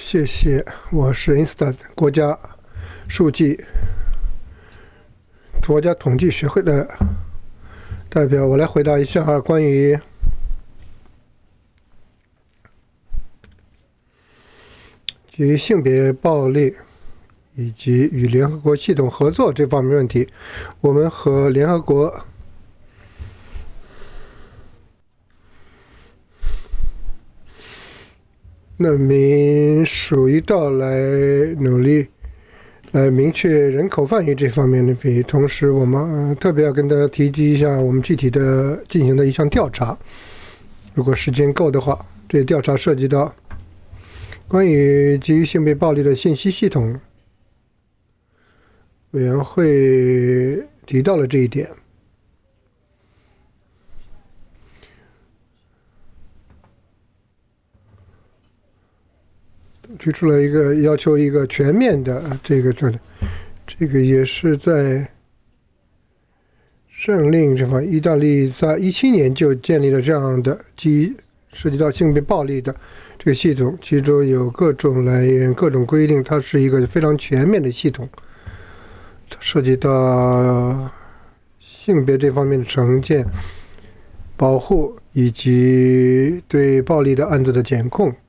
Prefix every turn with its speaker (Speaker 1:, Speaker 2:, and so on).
Speaker 1: 谢谢，我是 Instat 国家统计学会的代表，我来回答一下关于性别暴力以及与联合国系统合作这方面问题。我们和联合国难民署一道来努力，来明确人口贩运这方面的问题。同时，我们特别要跟大家提及一下我们具体的进行的一项调查。如果时间够的话，这调查涉及到关于基于性别暴力的信息系统委员会提到了这一点。提出了要求一个全面的这个也是在政令这方，意大利在2017年就建立了这样的涉及到性别暴力的这个系统，其中有各种来源、各种规定，它是一个非常全面的系统，涉及到性别这方面的惩戒、保护以及对暴力的案子的检控。